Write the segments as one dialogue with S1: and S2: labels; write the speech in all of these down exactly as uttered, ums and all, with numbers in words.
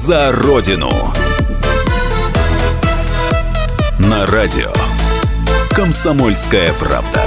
S1: За Родину. На радио «Комсомольская правда».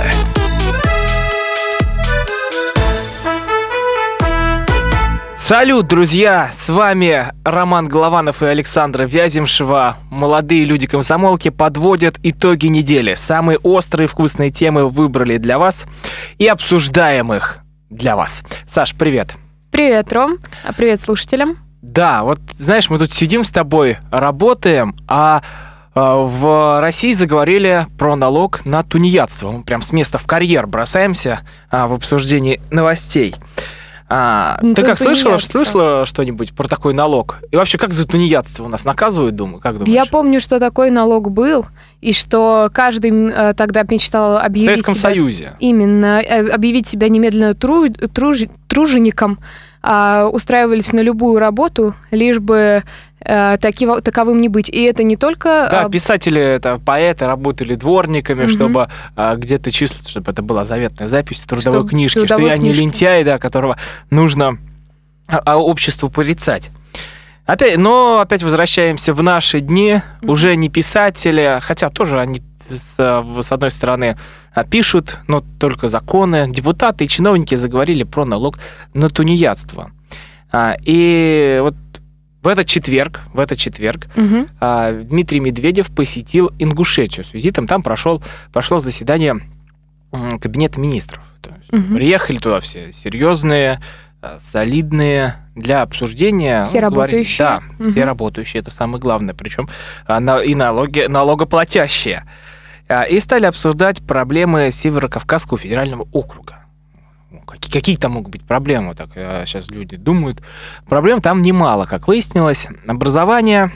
S2: Салют, друзья! С вами Роман Голованов и Александра Вяземшева. Молодые люди-комсомолки подводят итоги недели. Самые острые вкусные темы выбрали для вас и обсуждаем их для вас. Саш, привет!
S3: Привет, Ром. Привет слушателям.
S2: Да, вот знаешь, мы тут сидим с тобой, работаем, а в России заговорили про налог на тунеядство. Мы прям с места в карьер бросаемся а, в обсуждении новостей. А, ну, ты как слышала, слышала что-нибудь про такой налог? И вообще, как за тунеядство у нас наказывают, думаю, как думаешь?
S3: Я помню, что такой налог был, и что каждый э, тогда мечтал объявить
S2: в Советском
S3: себя...
S2: Союзе.
S3: Именно, объявить себя немедленно тру... Труж... тружеником, а устраивались на любую работу, лишь бы э, таки... таковым не быть. И это не только...
S2: Да, писатели, это поэты работали дворниками, угу. чтобы а, где-то числиться, чтобы это была заветная запись в трудовой чтобы книжке, трудовой что я книжки. Не лентяй, да, которого нужно а, а обществу порицать. Опять, но опять возвращаемся в наши дни, угу. уже не писатели, хотя тоже они с, с одной стороны пишут, но только законы. Депутаты и чиновники заговорили про налог на тунеядство. А, и вот в этот четверг, в этот четверг угу. а, Дмитрий Медведев посетил Ингушетию. С визитом там прошел, прошло заседание Кабинета министров. То есть угу. приехали туда все серьезные, солидные для обсуждения.
S3: Все работающие.
S2: Да, угу. все работающие, это самое главное. Причем и налоги, налогоплатящие. И стали обсуждать проблемы Северо-Кавказского федерального округа. Какие, какие там могут быть проблемы, так сейчас люди думают. Проблем там немало, как выяснилось. Образование,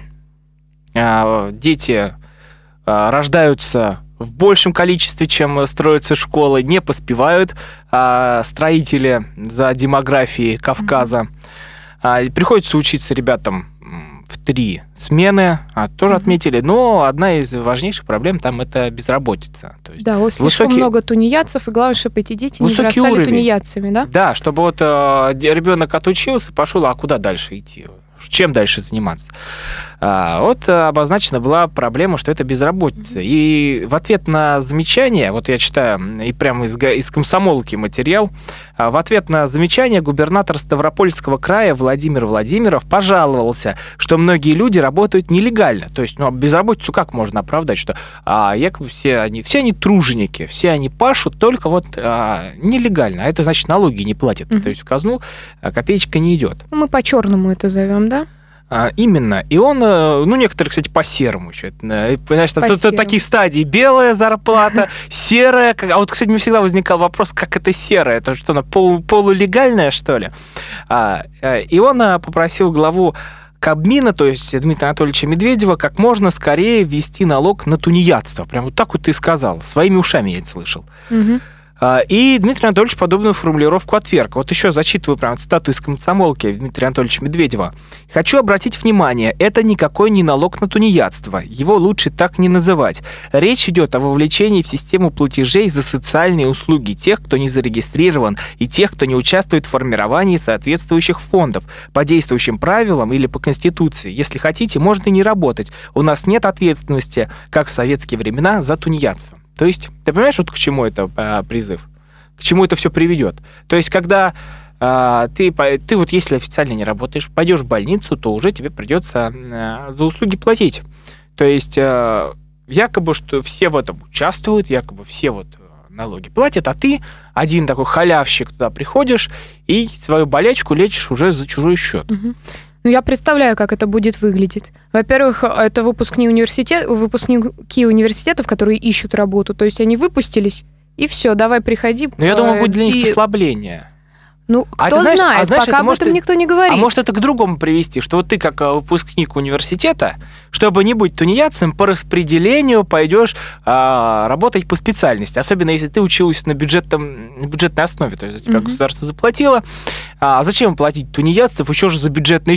S2: дети рождаются в большем количестве, чем строятся школы, не поспевают строители за демографией Кавказа. Mm-hmm. Приходится учиться ребятам в три смены, а, тоже mm-hmm. отметили, но одна из важнейших проблем там это безработица. То есть
S3: да, вот слишком высокий... много тунеядцев, и главное, чтобы эти дети не вырастали уровень. Тунеядцами, да?
S2: Да, чтобы вот э, ребенок отучился, пошел, а куда дальше идти? Чем дальше заниматься? А, вот обозначена была проблема, что это безработица. Mm-hmm. И в ответ на замечание, вот я читаю и прямо из, из комсомолки материал, а, в ответ на замечание губернатор Ставропольского края Владимир Владимиров пожаловался, что многие люди работают нелегально. То есть, ну, безработицу как можно оправдать, что а, якобы все они, все они труженики, все они пашут, только вот а, нелегально. А это значит, налоги не платят. Mm-hmm. То есть в казну копеечка не идет.
S3: Мы по-черному это зовем, да?
S2: А, именно. И он, ну, некоторые, кстати, по-серому еще. Понимаешь, по тут, тут такие стадии. Белая зарплата, серая. А вот, кстати, мне всегда возникал вопрос, как это серая? Это что, она полу, полулегальная, что ли? А, и он попросил главу Кабмина, то есть Дмитрия Анатольевича Медведева, как можно скорее ввести налог на тунеядство. Прям вот так вот ты сказал. Своими ушами я это слышал. Угу. И Дмитрий Анатольевич подобную формулировку отверг. Вот еще зачитываю прям цитату из комсомолки Дмитрия Анатольевича Медведева. «Хочу обратить внимание, это никакой не налог на тунеядство. Его лучше так не называть. Речь идет о вовлечении в систему платежей за социальные услуги тех, кто не зарегистрирован, и тех, кто не участвует в формировании соответствующих фондов по действующим правилам или по Конституции. Если хотите, можно и не работать. У нас нет ответственности, как в советские времена, за тунеядство». То есть, ты понимаешь, вот к чему это а, призыв? К чему это все приведет? То есть, когда а, ты, ты вот если официально не работаешь, пойдешь в больницу, то уже тебе придется а, за услуги платить. То есть, а, якобы, что все в этом участвуют, якобы все вот налоги платят, а ты один такой халявщик туда приходишь и свою болячку лечишь уже за чужой счет.
S3: Угу. Ну, я представляю, как это будет выглядеть. Во-первых, это выпускники, университет, выпускники университетов, которые ищут работу. То есть они выпустились, и все, давай приходи.
S2: Ну, я думаю, будет для них и... послабление.
S3: Ну, кто а ты знаешь, знает, а знаешь, пока об этом может, никто не говорит.
S2: А может это к другому привести, что вот ты как выпускник университета, чтобы не быть тунеядцем, по распределению пойдешь а, работать по специальности. Особенно если ты училась на, бюджетном, на бюджетной основе, то есть за тебя mm-hmm. государство заплатило. А зачем платить тунеядцев еще же за бюджетный счет?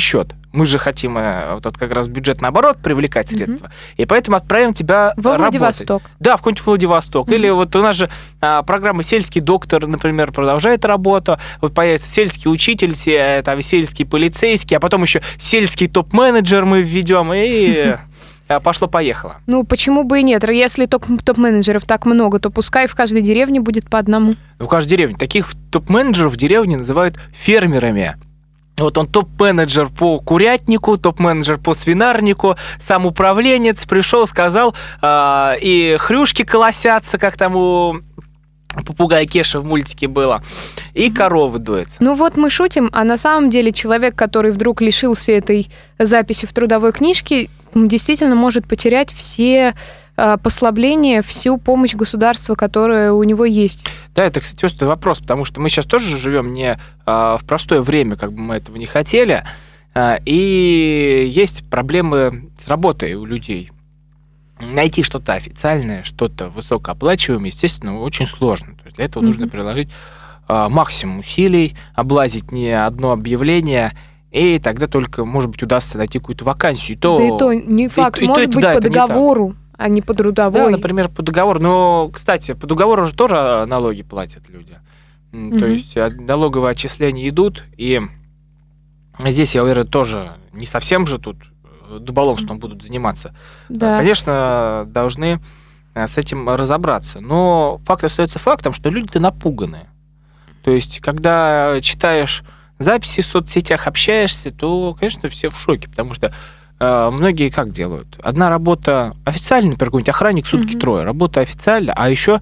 S2: Мы же хотим вот, вот как раз бюджет, наоборот, привлекать средства. Mm-hmm. И поэтому отправим тебя
S3: во
S2: работать.
S3: Владивосток.
S2: Да, в какой-нибудь Владивосток. Mm-hmm. Или вот у нас же а, программа «Сельский доктор», например, продолжает работу. Вот появится сельский учитель, се, там, сельский полицейский, а потом еще сельский топ-менеджер мы введем, и пошло-поехало.
S3: Ну, почему бы и нет? Если топ-менеджеров так много, то пускай в каждой деревне будет по одному.
S2: В каждой деревне. Таких топ-менеджеров в деревне называют фермерами. Вот он топ-менеджер по курятнику, топ-менеджер по свинарнику, сам управленец пришел, сказал, э, и хрюшки колосятся, как там у попугая Кеши в мультике было, и коровы дуются.
S3: Ну вот мы шутим, а на самом деле человек, который вдруг лишился этой записи в трудовой книжке, действительно может потерять все э, послабления, всю помощь государства, которая у него есть.
S2: Да, это, кстати, острый вопрос, потому что мы сейчас тоже живем не э, в простое время, как бы мы этого не хотели, э, и есть проблемы с работой у людей. Найти что-то официальное, что-то высокооплачиваемое, естественно, очень сложно. То есть для этого mm-hmm. нужно приложить э, максимум усилий, облазить не одно объявление, и тогда только, может быть, удастся найти какую-то вакансию. И то,
S3: да и то не факт.
S2: И, и
S3: может
S2: то,
S3: быть,
S2: да,
S3: по договору, а не по трудовой.
S2: Да, например, по договору. Но, кстати, по договору же тоже налоги платят люди. Mm-hmm. То есть налоговые отчисления идут, и здесь, я уверен, тоже не совсем же тут дуболомством будут заниматься.
S3: Да.
S2: Конечно, должны с этим разобраться. Но факт остается фактом, что люди-то напуганы. То есть, когда читаешь записи в соцсетях, общаешься, то, конечно, все в шоке, потому что э, многие как делают? Одна работа официально, например, какой-нибудь охранник сутки mm-hmm. трое, работа официально, а еще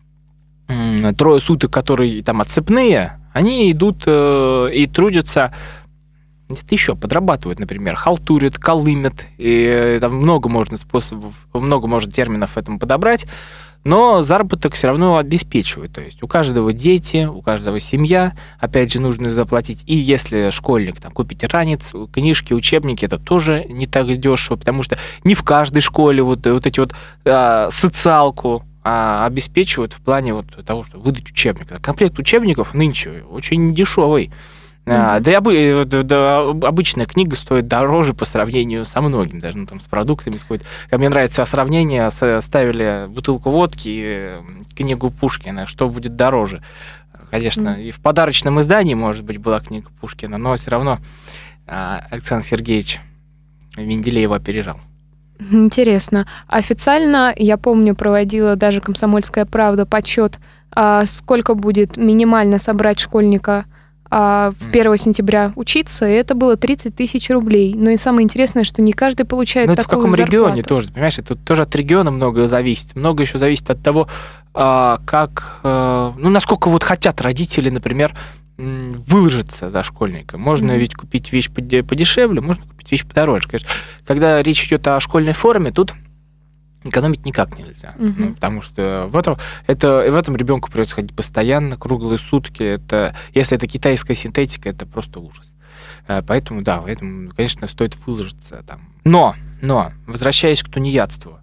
S2: э, трое суток, которые там отцепные, они идут э, и трудятся где-то еще, подрабатывают, например, халтурят, колымят, и там много можно способов, много можно терминов этому подобрать, но заработок все равно обеспечивают. То есть у каждого дети, у каждого семья, опять же, нужно заплатить. И если школьник там, купить ранец, книжки, учебники, это тоже не так дешево, потому что не в каждой школе вот, вот эти вот а, социалку а, обеспечивают в плане вот того, что выдать учебник. Комплект учебников нынче очень дешевый. Mm-hmm. Да, и да, да, обычная книга стоит дороже по сравнению со многим, даже ну, там, с продуктами. С какой-то. Мне нравится сравнение, ставили бутылку водки и книгу Пушкина, что будет дороже. Конечно, mm-hmm. и в подарочном издании, может быть, была книга Пушкина, но все равно Александр Сергеевич Менделеева опережал.
S3: Интересно. Официально, я помню, проводила даже «Комсомольская правда» подсчет, сколько будет минимально собрать школьника в первого сентября учиться, и это было тридцать тысяч рублей. Но и самое интересное, что не каждый получает
S2: Но
S3: такую
S2: это в каком
S3: зарплату.
S2: Регионе тоже, понимаешь, тут тоже от региона многое зависит. Много еще зависит от того, как, ну, насколько вот хотят родители, например, выложиться за школьника. Можно mm-hmm. ведь купить вещь подешевле, можно купить вещь подороже. Конечно, когда речь идет о школьной форме, тут экономить никак нельзя, mm-hmm. ну, потому что в этом, это, в этом ребенку придется ходить постоянно, круглые сутки. Это, если это китайская синтетика, это просто ужас. Поэтому, да, поэтому, конечно, стоит выложиться там. Но, но, возвращаясь к тунеядству,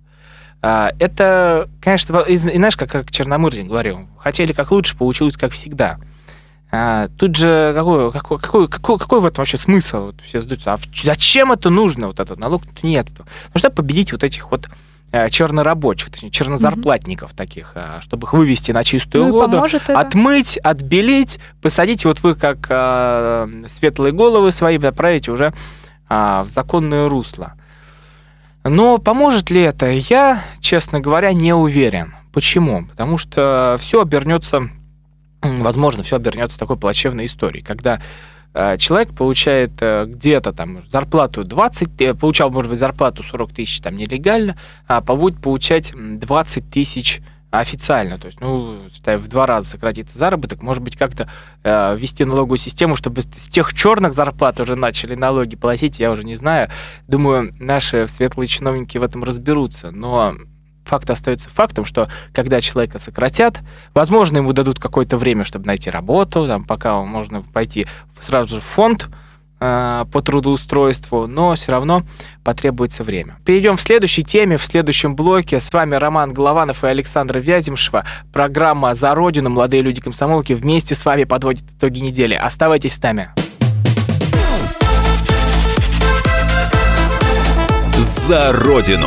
S2: это, конечно, и знаешь, как, как Черномырдин говорил, хотели как лучше, получилось как всегда. Тут же какой, какой, какой, какой, какой в этом вообще смысл? Вот все задаются, а зачем это нужно, вот этот налог на тунеядство? Ну, чтобы победить вот этих вот чернорабочих, точнее, чернозарплатников mm-hmm. таких, чтобы их вывести на чистую
S3: ну,
S2: воду,
S3: это...
S2: отмыть, отбелить, посадить, вот вы как а, светлые головы свои направите уже а, в законное русло. Но поможет ли это? Я, честно говоря, не уверен. Почему? Потому что все обернется, возможно, все обернется такой плачевной историей, когда человек получает где-то там зарплату двадцать, получал, может быть, зарплату сорок тысяч там нелегально, а будет получать двадцать тысяч официально. То есть, ну, в два раза сократится заработок, может быть, как-то э, ввести налоговую систему, чтобы с тех черных зарплат уже начали налоги платить, я уже не знаю. Думаю, наши светлые чиновники в этом разберутся, но факт остается фактом, что когда человека сократят, возможно, ему дадут какое-то время, чтобы найти работу, там, пока можно пойти сразу же в фонд э, по трудоустройству, но все равно потребуется время. Перейдем в следующей теме, в следующем блоке. С вами Роман Голованов и Александра Вяземшева. Программа «За Родину». Молодые люди-комсомолки вместе с вами подводят итоги недели. Оставайтесь с нами.
S1: За Родину.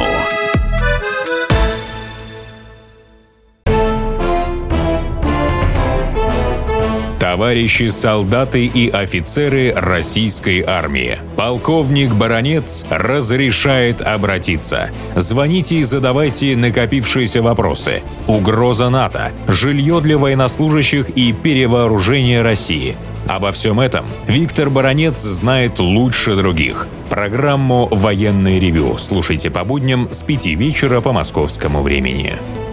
S4: Товарищи солдаты и офицеры российской армии. Полковник Баранец разрешает обратиться. Звоните и задавайте накопившиеся вопросы. Угроза НАТО, жилье для военнослужащих и перевооружение России. Обо всем этом Виктор Баранец знает лучше других. Программу «Военное ревю» слушайте по будням с пяти вечера по московскому времени.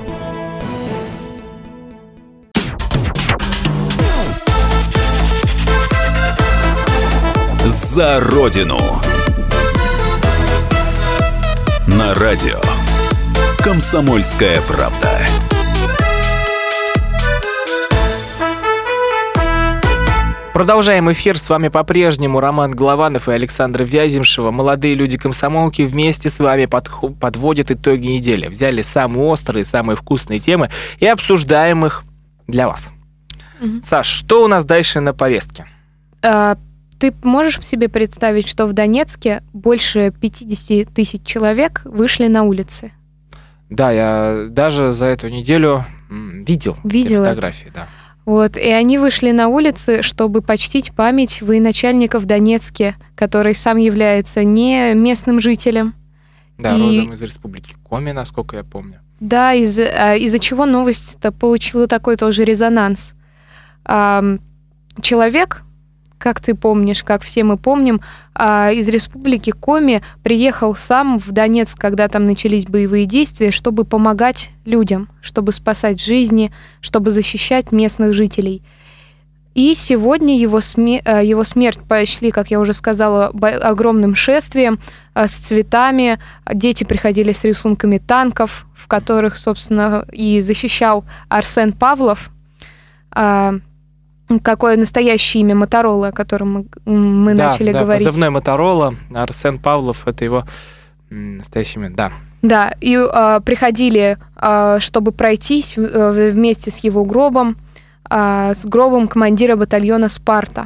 S1: За Родину. На радио «Комсомольская правда».
S2: Продолжаем эфир. С вами по-прежнему Роман Голованов и Александр Вяземшева. Молодые люди-комсомолки вместе с вами подх- подводят итоги недели. Взяли самые острые, самые вкусные темы и обсуждаем их для вас. Mm-hmm. Саш, что у нас дальше на повестке?
S3: Uh, ты можешь себе представить, что в Донецке больше пятьдесят тысяч человек вышли на улицы?
S2: Да, я даже за эту неделю м, видел, видел фотографии, да.
S3: Вот, и они вышли на улицы, чтобы почтить память военачальника в Донецке, который сам является не местным жителем.
S2: Да,
S3: и...
S2: родом из республики Коми, насколько я помню.
S3: Да, из- из-за чего новость-то получила такой тоже резонанс. Человек, как ты помнишь, как все мы помним, из республики Коми приехал сам в Донецк, когда там начались боевые действия, чтобы помогать людям, чтобы спасать жизни, чтобы защищать местных жителей. И сегодня его, сме- его смерть пошли, как я уже сказала, огромным шествием с цветами. Дети приходили с рисунками танков, в которых, собственно, и защищал Арсен Павлов. Какое настоящее имя Моторола, о котором мы, мы
S2: да,
S3: начали
S2: да,
S3: говорить.
S2: Позывной Моторола, Арсен Павлов, это его настоящее имя, да.
S3: Да, и э, приходили, э, чтобы пройтись э, вместе с его гробом, э, с гробом командира батальона «Спарта».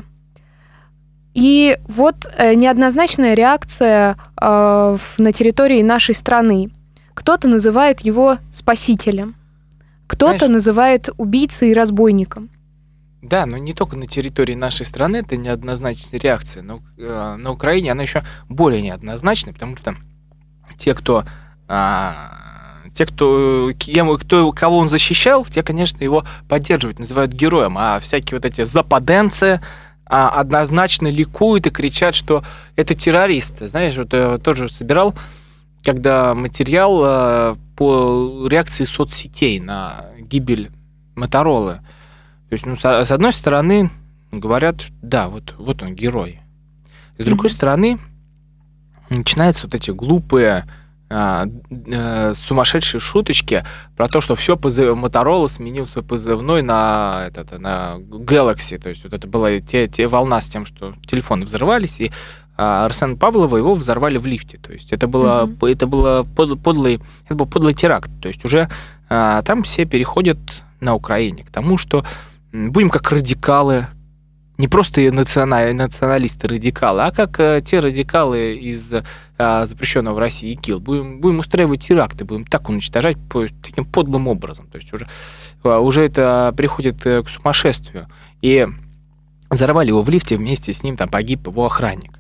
S3: И вот э, неоднозначная реакция э, на территории нашей страны. Кто-то называет его спасителем, кто-то Знаешь, называет убийцей и разбойником.
S2: Да, но не только на территории нашей страны это неоднозначная реакция, но э, на Украине она еще более неоднозначная, потому что те, кто, э, те, кто, кем, кто, кого он защищал, те, конечно, его поддерживают, называют героем, а всякие вот эти западенцы э, однозначно ликуют и кричат, что это террористы. Знаешь, вот я тоже собирал, когда материал э, по реакции соцсетей на гибель Моторолы. То есть, ну, с, с одной стороны, говорят, да, вот, вот он герой. С другой mm-hmm. стороны, начинаются вот эти глупые, а, а, сумасшедшие шуточки про то, что все позыв... Моторола сменил свой позывной на, этот, на Galaxy. То есть, вот это была те, те волна с тем, что телефоны взорвались, и а, Арсена Павлова его взорвали в лифте. То есть, это, было, mm-hmm. это, было под, подлый, это был подлый теракт. То есть, уже а, там все переходят на Украине к тому, что будем как радикалы, не просто националисты-радикалы, а как э, те радикалы из э, запрещенного в России ИГИЛ. Будем, будем устраивать теракты, будем так уничтожать по, таким подлым образом. То есть уже, э, уже это приходит э, к сумасшествию. И взорвали его в лифте, вместе с ним там погиб его охранник.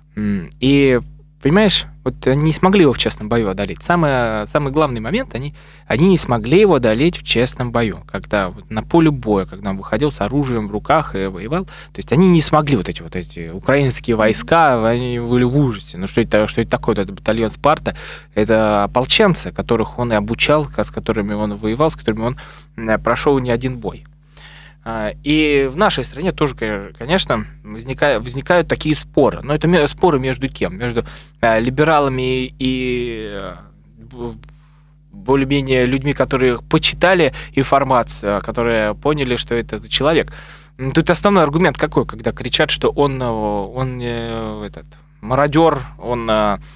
S2: И, понимаешь, вот они не смогли его в честном бою одолеть. Самый, самый главный момент, они, они не смогли его одолеть в честном бою. Когда вот на поле боя, когда он выходил с оружием в руках и воевал, то есть они не смогли вот эти вот эти украинские войска, они были в ужасе. Ну что это, что это такое? Это батальон «Спарта», это ополченцы, которых он и обучал, с которыми он воевал, с которыми он прошел не один бой. И в нашей стране тоже, конечно, возникают, возникают такие споры. Но это споры между кем? Между либералами и более-менее людьми, которые почитали информацию, которые поняли, что это за человек. Тут основной аргумент какой, когда кричат, что он, он этот, мародер, он...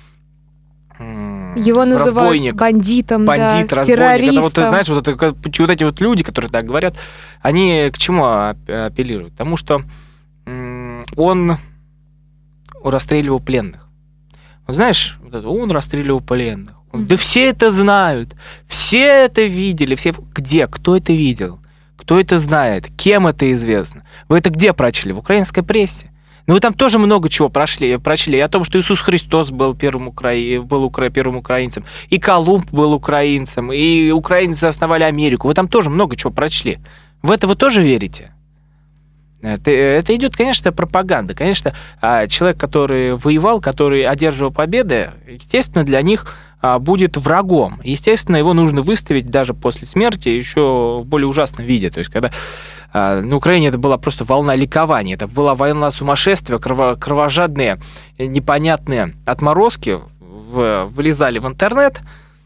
S3: Его называют разбойник, бандитом,
S2: бандит,
S3: да,
S2: разбойник.
S3: террористом.
S2: Это вот, знаешь, вот, это, вот эти вот люди, которые так говорят, они к чему апеллируют? Потому что он расстреливал пленных. Вот знаешь, вот это, он расстреливал пленных. Он, да все это знают, все это видели, все... Где? Кто это видел? Кто это знает? Кем это известно? Вы это где прочли? В украинской прессе. Ну, вы там тоже много чего прошли, прочли. И о том, что Иисус Христос был первым, укра... был укра... первым украинцем, и Колумб был украинцем, и украинцы основали Америку. Вы там тоже много чего прочли. В это вы тоже верите? Это, это идет, конечно, пропаганда. Конечно, человек, который воевал, который одерживал победы, естественно, для них будет врагом. Естественно, его нужно выставить даже после смерти еще в более ужасном виде. То есть, когда на Украине это была просто волна ликования, это была волна сумасшествия, крово- кровожадные, непонятные отморозки в, вылезали в интернет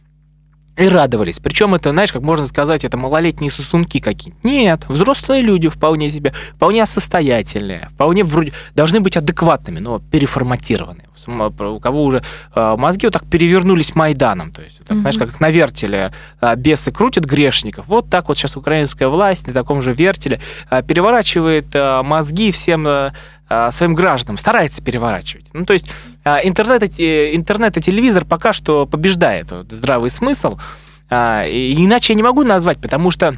S2: и радовались. Причем это, знаешь, как можно сказать, это малолетние сосунки какие-то. Нет, взрослые люди вполне себе, вполне состоятельные, вполне вроде должны быть адекватными, но переформатированные. У кого уже э, мозги вот так перевернулись Майданом. То есть, так, mm-hmm. знаешь, как на вертеле э, бесы крутят грешников. Вот так вот сейчас украинская власть на таком же вертеле э, переворачивает э, мозги всем э, своим гражданам, старается переворачивать. Ну, то есть э, интернет, и, интернет и телевизор пока что побеждает вот, здравый смысл. Э, и иначе я не могу назвать, потому что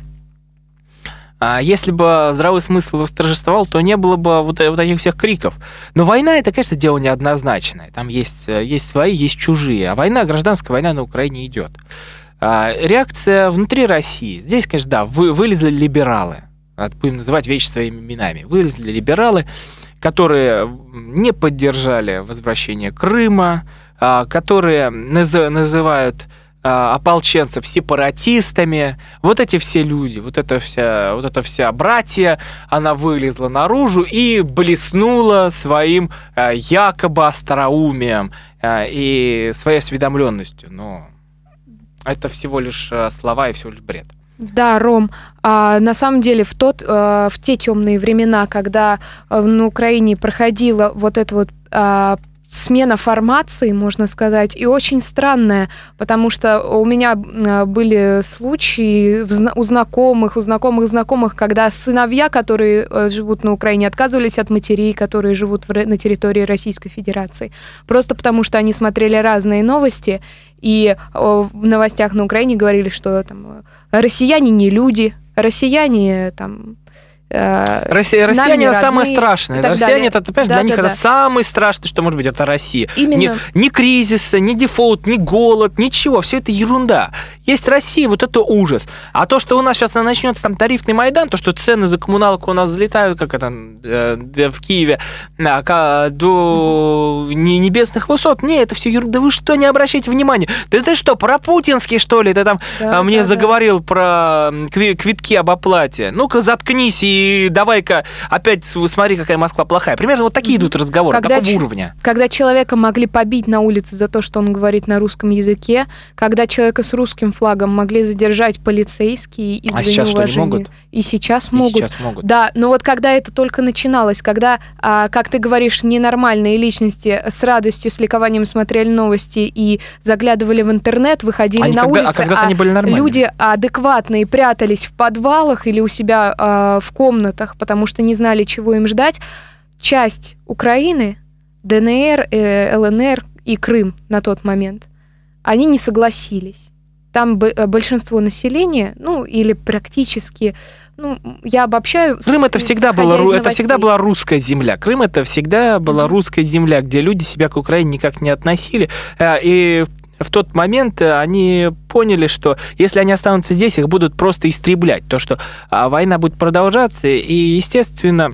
S2: А если бы здравый смысл восторжествовал, то не было бы вот, вот этих всех криков. Но война — это, конечно, дело неоднозначное. Там есть, есть свои, есть чужие. А война, гражданская война на Украине идет. А реакция внутри России. Здесь, конечно, да, вы, вылезли либералы. Будем называть вещи своими именами. Вылезли либералы, которые не поддержали возвращение Крыма, которые наз- называют ополченцев сепаратистами. Вот эти все люди, вот эта вся, вот эта вся братья, она вылезла наружу и блеснула своим якобы остроумием и своей осведомленностью. Но это всего лишь слова и всего лишь бред.
S3: Да, Ром, а, на самом деле в, тот, а, в те темные времена, когда а, на Украине проходила вот эта вот а, смена формации, можно сказать, и очень странная, потому что у меня были случаи у знакомых, у знакомых знакомых, когда сыновья, которые живут на Украине, отказывались от матерей, которые живут на территории Российской Федерации, просто потому что они смотрели разные новости, и в новостях на Украине говорили, что там, россияне не люди, россияне там...
S2: Россия, россияне это самое страшное. Россияне это, ты понимаешь, да, для да, них да. это самое страшное, что может быть, это Россия. Именно. Ни, ни кризиса, ни дефолт, ни голод, ничего. Все это ерунда. Есть Россия, вот это ужас. А то, что у нас сейчас начнется там тарифный Майдан, то, что цены за коммуналку у нас взлетают, как это э, в Киеве, э, до небесных высот. Не, это все ерунда. Да вы что, не обращайте внимания? Да ты что, про путинский, что ли? Ты там да, мне да, заговорил да. про квитки об оплате. Ну-ка, заткнись и И давай-ка опять смотри, какая Москва плохая. Примерно вот такие идут разговоры, когда такого ч- уровня.
S3: Когда человека могли побить на улице за то, что он говорит на русском языке, когда человека с русским флагом могли задержать полицейские из-за
S2: а сейчас
S3: неуважения.
S2: Что, не могут?
S3: И сейчас
S2: И
S3: могут.
S2: сейчас могут.
S3: Да, но вот когда это только начиналось, когда, а, как ты говоришь, ненормальные личности с радостью, с ликованием смотрели новости и заглядывали в интернет, выходили
S2: они
S3: на
S2: когда,
S3: улицы,
S2: а, а они были нормальными.
S3: Люди адекватные прятались в подвалах или у себя а, в комнатах, потому что не знали, чего им ждать. Часть Украины, ДНР, э, ЛНР и Крым на тот момент, они не согласились. Там большинство населения, ну, или практически, ну, я обобщаю...
S2: Крым это всегда, было, это всегда была русская земля. Крым это всегда была mm-hmm. русская земля, где люди себя к Украине никак не относили. И в тот момент они поняли, что если они останутся здесь, их будут просто истреблять. То, что война будет продолжаться, и, естественно,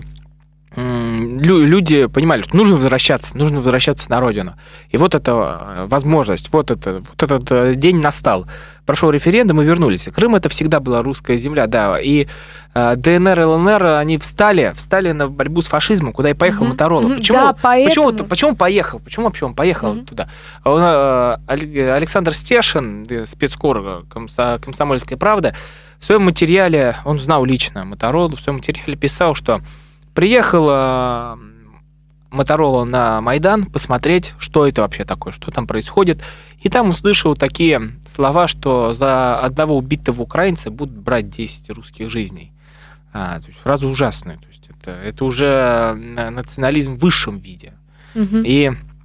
S2: люди понимали, что нужно возвращаться, нужно возвращаться на родину. И вот эта возможность, вот, это, вот этот день настал. Прошел референдум и вернулись. Крым это всегда была русская земля, да. И ДНР, ЛНР, они встали, встали на борьбу с фашизмом, куда и поехал mm-hmm. Моторолла.
S3: Mm-hmm.
S2: Почему,
S3: да, поэтому...
S2: почему, почему поехал? Почему вообще он поехал mm-hmm. туда? Александр Стешин, спецкор «Комсомольская правда», в своем материале, он знал лично Мотороллу, в своем материале писал, что приехал Моторолла на Майдан посмотреть, что это вообще такое, что там происходит. И там услышал такие слова, что за одного убитого украинца будут брать десять русских жизней. А, то есть фраза ужасная. То есть это, это уже национализм в высшем виде. Угу. И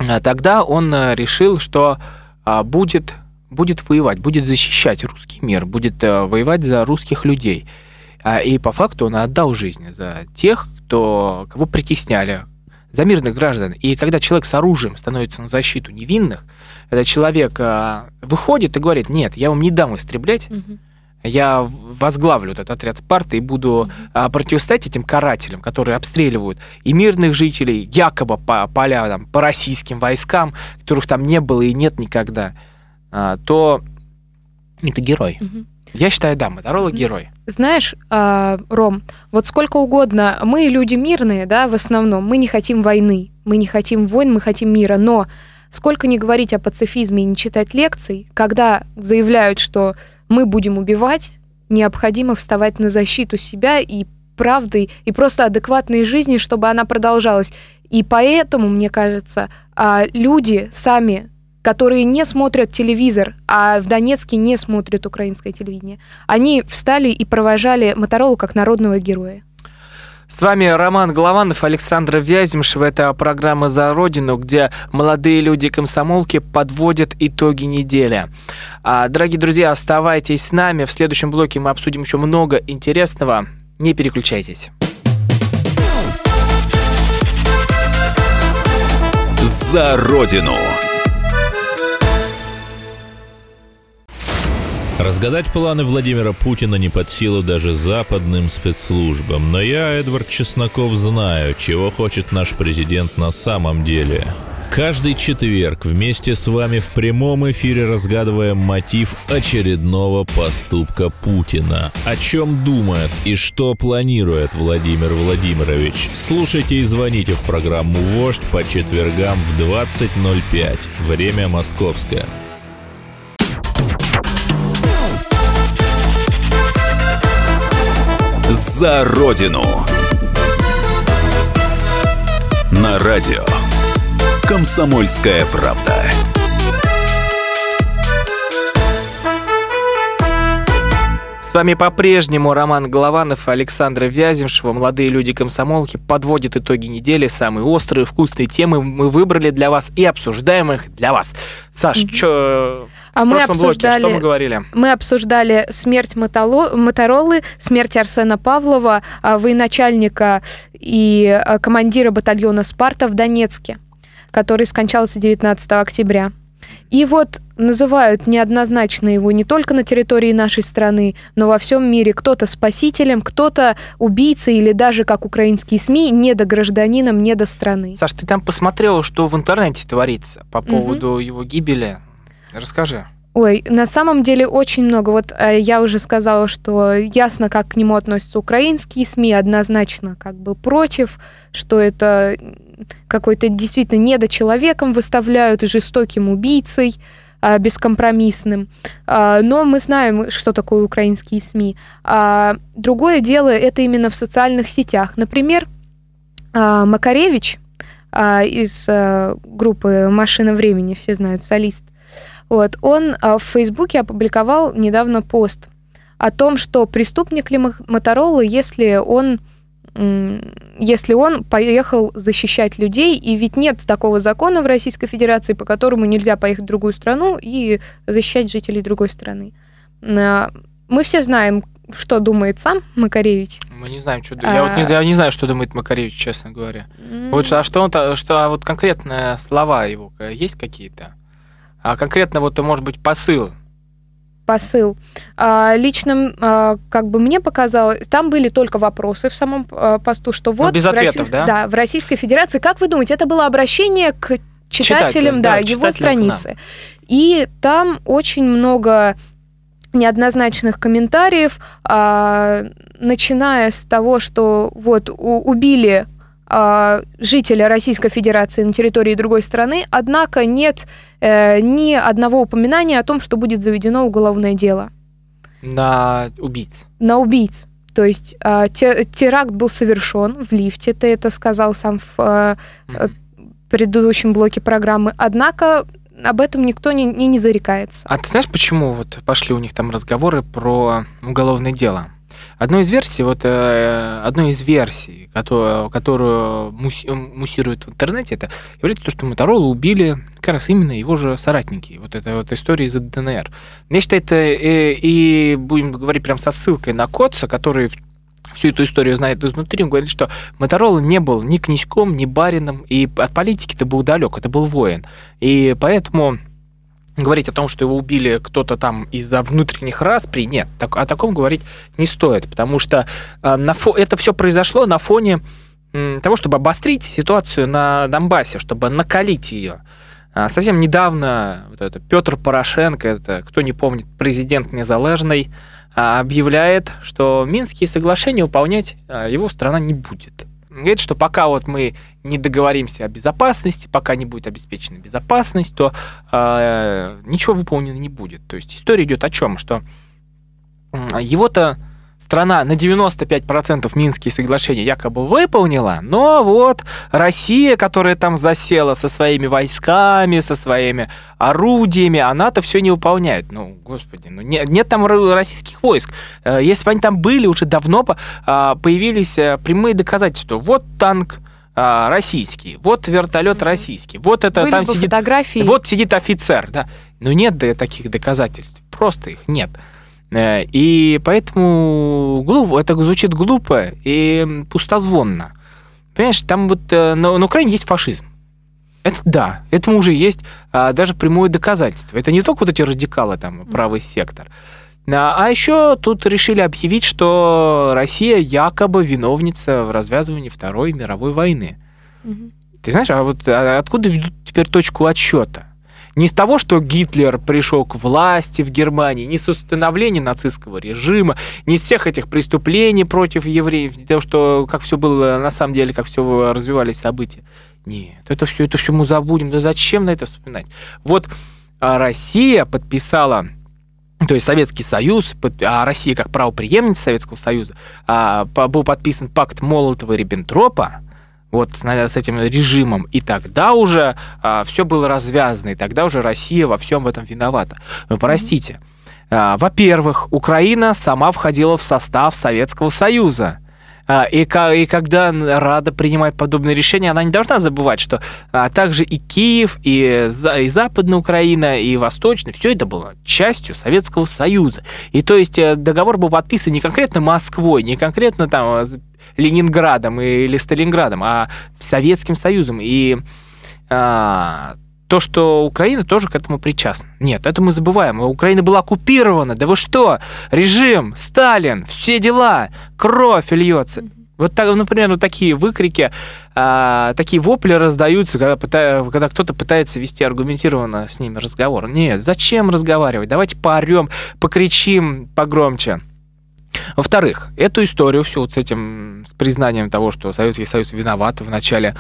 S2: тогда он решил, что будет, будет воевать, будет защищать русский мир, будет воевать за русских людей. И по факту он отдал жизнь за тех, кто, кого притесняли, за мирных граждан. И когда человек с оружием становится на защиту невинных, когда человек выходит и говорит: нет, я вам не дам истреблять, угу. я возглавлю этот отряд Спарты и буду угу. противостоять этим карателям, которые обстреливают и мирных жителей, якобы по поля, там, по российским войскам, которых там не было и нет никогда, то это герой. Угу. Я считаю, да, Моторола герой.
S3: Знаешь, Ром, вот сколько угодно, мы люди мирные, да, в основном, мы не хотим войны, мы не хотим войн, мы хотим мира, но сколько не говорить о пацифизме и не читать лекций, когда заявляют, что мы будем убивать, необходимо вставать на защиту себя и правды, и просто адекватной жизни, чтобы она продолжалась. И поэтому, мне кажется, люди сами, которые не смотрят телевизор, а в Донецке не смотрят украинское телевидение, они встали и провожали Моторолу как народного героя.
S2: С вами Роман Голованов, Александра Вяземшева. Это программа «За Родину», где молодые люди-комсомолки подводят итоги недели. Дорогие друзья, оставайтесь с нами. В следующем блоке мы обсудим еще много интересного. Не переключайтесь.
S1: «За Родину».
S5: Разгадать планы Владимира Путина не под силу даже западным спецслужбам. Но я, Эдвард Чесноков, знаю, чего хочет наш президент на самом деле. Каждый четверг вместе с вами в прямом эфире разгадываем мотив очередного поступка Путина. О чем думает и что планирует Владимир Владимирович? Слушайте и звоните в программу «Вождь» по четвергам в двадцать ноль пять. Время московское.
S1: «За Родину» на радио «Комсомольская правда».
S2: С вами по-прежнему Роман Голованов и Александра Вяземшева. Молодые люди-комсомолки подводят итоги недели. Самые острые, вкусные темы мы выбрали для вас и обсуждаем их для вас. Саш, mm-hmm. что...
S3: А
S2: в
S3: мы
S2: прошлом
S3: обсуждали,
S2: блоке что мы говорили?
S3: Мы обсуждали смерть Моторолы, смерть Арсена Павлова, военачальника и командира батальона «Спарта» в Донецке, который скончался девятнадцатого октября. И вот называют неоднозначно его не только на территории нашей страны, но во всем мире. Кто-то спасителем, кто-то убийцей или даже, как украинские СМИ, недогражданином, недостраны.
S2: Саш, ты там посмотрела, что в интернете творится по поводу угу. его гибели? Расскажи.
S3: Ой, на самом деле очень много. Вот э, я уже сказала, что ясно, как к нему относятся украинские СМИ, однозначно как бы против, что это какой-то действительно недочеловеком выставляют, жестоким убийцей, э, бескомпромиссным. Э, но мы знаем, что такое украинские СМИ. А другое дело, это именно в социальных сетях. Например, э, Макаревич э, из э, группы «Машина времени», все знают, солист, Вот, он в Фейсбуке опубликовал недавно пост о том, что преступник ли Моторола, если он, если он поехал защищать людей, и ведь нет такого закона в Российской Федерации, по которому нельзя поехать в другую страну и защищать жителей другой страны. Мы все знаем, что думает сам Макаревич.
S2: Мы не знаем, что думает. Я, вот не, я не знаю, что думает Макаревич, честно говоря. Mm. Вот, а что он, что, а вот конкретно слова его есть какие-то? А конкретно вот, может быть, посыл?
S3: Посыл. А, лично, а, как бы мне показалось, там были только вопросы в самом а, посту, что вот...
S2: Ну, без ответов,
S3: России,
S2: да?
S3: Да, в Российской Федерации, как вы думаете, это было обращение к читателям, Читатель, да, да, его страницы. И там очень много неоднозначных комментариев, а, начиная с того, что вот у, убили жителя Российской Федерации на территории другой страны, однако нет э, ни одного упоминания о том, что будет заведено уголовное дело.
S2: На убийц.
S3: На убийц. То есть э, те, теракт был совершен в лифте, ты это сказал сам в э, mm-hmm. предыдущем блоке программы, однако об этом никто не, не, не зарекается.
S2: А ты знаешь, почему вот пошли у них там разговоры про уголовное дело? одной из версий, вот э, одной из версий, которую, которую муси, муссируют в интернете, это является то, что Моторолу убили как раз именно его же соратники. Вот это вот история из ДНР. Я считаю, это э, и будем говорить прям со ссылкой на Котца, который всю эту историю знает изнутри, он говорит, что Моторола не был ни князьком, ни барином, и от политики-то был далек, это был воин. И поэтому говорить о том, что его убили кто-то там из-за внутренних расприй, нет, так, о таком говорить не стоит, потому что э, на фо- это все произошло на фоне э, того, чтобы обострить ситуацию на Донбассе, чтобы накалить ее. А совсем недавно вот это, Петр Порошенко, это, кто не помнит, президент Незалежный, объявляет, что Минские соглашения выполнять его страна не будет. Говорит, что пока вот мы не договоримся о безопасности, пока не будет обеспечена безопасность, то э, ничего выполнено не будет. То есть история идет о чем? Что его-то страна на девяносто пять процентов Минские соглашения якобы выполнила, но вот Россия, которая там засела со своими войсками, со своими орудиями, она-то все не выполняет. Ну, господи, ну нет, нет там российских войск. Если бы они там были, уже давно появились прямые доказательства. Вот танк российский, вот вертолет российский, вот это
S3: были
S2: там
S3: бы
S2: сидит,
S3: фотографии.
S2: Вот сидит офицер, да. Но нет таких доказательств, просто их нет. И поэтому глупо, это звучит глупо и пустозвонно. Понимаешь, там вот на, на Украине есть фашизм. Это да, этому уже есть а, даже прямое доказательство. Это не только вот эти радикалы, там, правый сектор. А, а еще тут решили объявить, что Россия якобы виновница в развязывании Второй мировой войны. Угу. Ты знаешь, а вот а откуда ведут теперь точку отсчета? Не из того, что Гитлер пришел к власти в Германии, не с установления нацистского режима, не из всех этих преступлений против евреев, не того, что как все было на самом деле, как все развивались события. Нет, это все, это все мы забудем. Да зачем на это вспоминать? Вот Россия подписала, то есть Советский Союз, а Россия как правопреемница Советского Союза, был подписан пакт Молотова-Риббентропа, вот с этим режимом, и тогда уже а, все было развязано, и тогда уже Россия во всем в этом виновата. Но простите, а, во-первых, Украина сама входила в состав Советского Союза, а, и, и когда Рада принимает подобные решения, она не должна забывать, что а, также и Киев, и, и Западная Украина, и Восточная, все это было частью Советского Союза. И то есть договор был подписан не конкретно Москвой, не конкретно там Ленинградом или Сталинградом, а Советским Союзом. И а, то, что Украина тоже к этому причастна. Нет, это мы забываем. Украина была оккупирована. Да вы что? Режим, Сталин, все дела, кровь льется. Вот, так, например, вот такие выкрики, а, такие вопли раздаются, когда, пыта... когда кто-то пытается вести аргументированно с ними разговор. Нет, зачем разговаривать? Давайте поорем, покричим погромче. Во-вторых, эту историю, всю вот с этим, с признанием того, что Советский Союз виноват в начале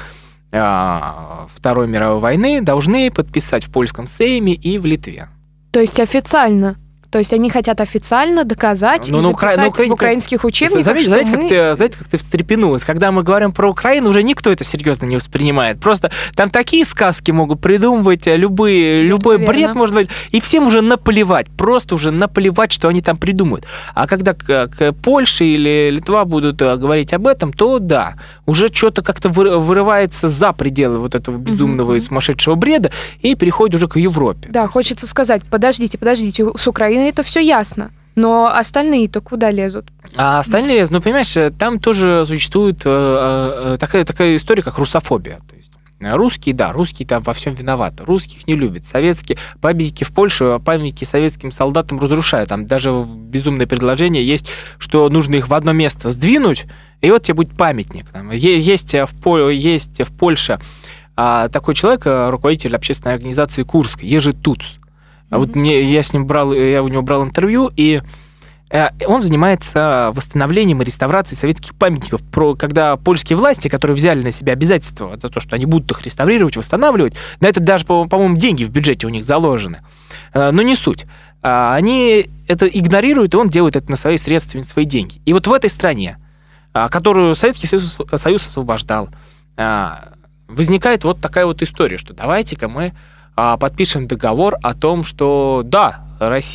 S2: э, Второй мировой войны, должны подписать в польском Сейме и в Литве.
S3: То есть официально? То есть они хотят официально доказать ну, и записать Укра... Укра... в украинских учебниках,
S2: заметьте,
S3: что
S2: заметьте,
S3: мы...
S2: как ты, знаете, как ты встрепенулась. Когда мы говорим про Украину, уже никто это серьезно не воспринимает. Просто там такие сказки могут придумывать, любые, это любой верно. Бред может быть, и всем уже наплевать, просто уже наплевать, что они там придумают. А когда к, к Польше или Литва будут говорить об этом, то да, уже что-то как-то вырывается за пределы вот этого безумного угу. и сумасшедшего бреда и переходит уже к Европе.
S3: Да, хочется сказать, подождите, подождите, с Украиной это все ясно. Но остальные-то куда лезут?
S2: А остальные лезут, ну, понимаешь, там тоже существует э, э, такая, такая история, как русофобия. То есть русские, да, русские там во всем виноваты. Русских не любят. Советские памятники в Польше, памятники советским солдатам разрушают. Там даже безумное предложение есть, что нужно их в одно место сдвинуть, и вот тебе будет памятник. Там есть, в Пол... есть в Польше а, такой человек, руководитель общественной организации Курск, Ежи Туц. А вот мне, я с ним брал, я у него брал интервью, и э, он занимается восстановлением и реставрацией советских памятников. Про, когда польские власти, которые взяли на себя обязательства за то, что они будут их реставрировать, восстанавливать, на это даже, по- по-моему, деньги в бюджете у них заложены. Э, но не суть. Э, они это игнорируют, и он делает это на свои средства, на свои деньги. И вот в этой стране, э, которую Советский Союз, Союз освобождал, э, возникает вот такая вот история, что давайте-ка мы подпишем договор о том, что да, Россия